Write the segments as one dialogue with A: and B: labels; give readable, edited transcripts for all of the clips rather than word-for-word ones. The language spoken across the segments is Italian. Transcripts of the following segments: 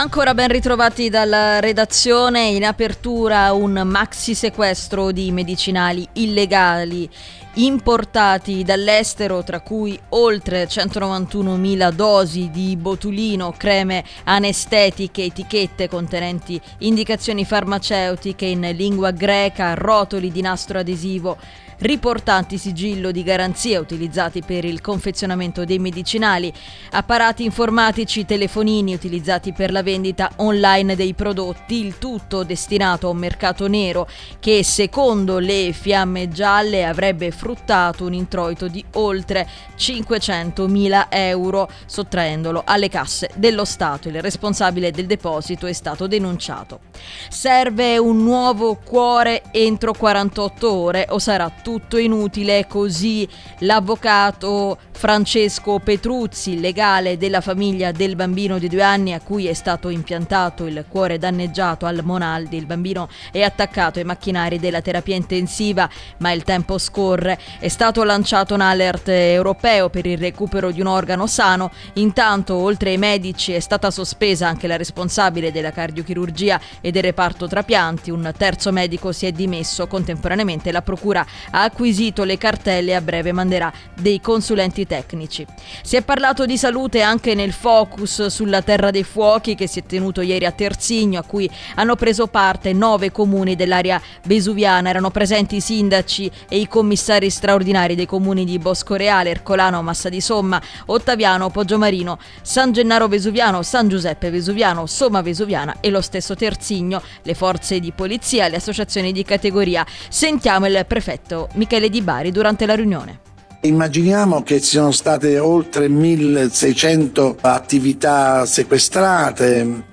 A: Ancora ben ritrovati dalla redazione. In apertura un maxi sequestro di medicinali illegali importati dall'estero, tra cui oltre 191.000 dosi di botulino, creme anestetiche, etichette contenenti indicazioni farmaceutiche in lingua greca, rotoli di nastro adesivo riportanti sigillo di garanzia utilizzati per il confezionamento dei medicinali, apparati informatici, telefonini utilizzati per la vendita online dei prodotti, il tutto destinato a un mercato nero che, secondo le Fiamme Gialle, avrebbe fruttato un introito di oltre 500.000 euro, sottraendolo alle casse dello Stato. Il responsabile del deposito è stato denunciato. Serve un nuovo cuore entro 48 ore o sarà tutto inutile, così l'avvocato Francesco Petruzzi, legale della famiglia del bambino di 2 anni a cui è stato impiantato il cuore danneggiato al Monaldi. Il bambino è attaccato ai macchinari della terapia intensiva, ma il tempo scorre. È stato lanciato un alert europeo per il recupero di un organo sano. Intanto, oltre ai medici, è stata sospesa anche la responsabile della cardiochirurgia e del reparto trapianti. Un terzo medico si è dimesso. Contemporaneamente la procura ha acquisito le cartelle e a breve manderà dei consulenti tecnici. Si è parlato di salute anche nel focus sulla Terra dei Fuochi che si è tenuto ieri a Terzigno, a cui hanno preso parte 9 comuni dell'area vesuviana. Erano presenti i sindaci e i commissari straordinari dei comuni di Boscoreale, Ercolano, Massa di Somma, Ottaviano, Poggiomarino, San Gennaro Vesuviano, San Giuseppe Vesuviano, Somma Vesuviana e lo stesso Terzigno, le forze di polizia, le associazioni di categoria. Sentiamo il prefetto Michele Di Bari durante la riunione.
B: Immaginiamo che ci siano state oltre 1.600 attività sequestrate,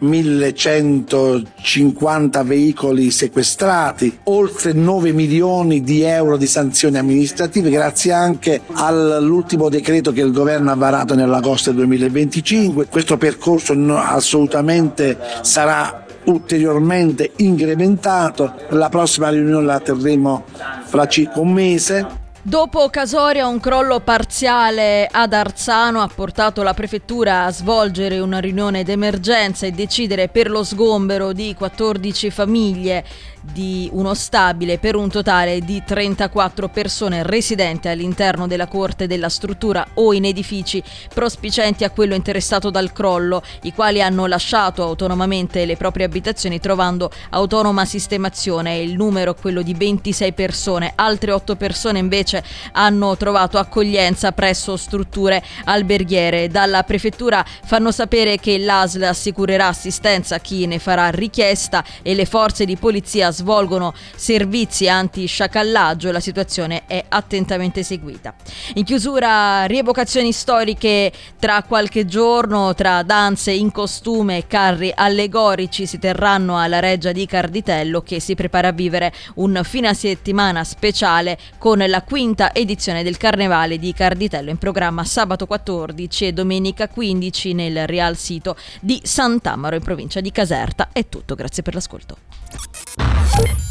B: 1.150 veicoli sequestrati, oltre 9 milioni di euro di sanzioni amministrative, grazie anche all'ultimo decreto che il governo ha varato nell'agosto del 2025. Questo percorso assolutamente sarà ulteriormente incrementato. La prossima riunione la terremo fra circa un mese.
A: Dopo Casoria, un crollo parziale ad Arzano ha portato la prefettura a svolgere una riunione d'emergenza e decidere per lo sgombero di 14 famiglie di uno stabile per un totale di 34 persone residenti all'interno della corte della struttura o in edifici prospicienti a quello interessato dal crollo, i quali hanno lasciato autonomamente le proprie abitazioni trovando autonoma sistemazione. Il numero quello di 26 persone, altre 8 persone invece hanno trovato accoglienza presso strutture alberghiere. Dalla prefettura fanno sapere che l'ASL assicurerà assistenza a chi ne farà richiesta e le forze di polizia svolgono servizi anti-sciacallaggio. La situazione è attentamente seguita. In chiusura, rievocazioni storiche tra qualche giorno, tra danze in costume e carri allegorici si terranno alla Reggia di Carditello, che si prepara a vivere un fine settimana speciale con la 5ª edizione del Carnevale di Carditello, in programma sabato 14 e domenica 15 nel Real Sito di Sant'Amaro in provincia di Caserta. È tutto, grazie per l'ascolto.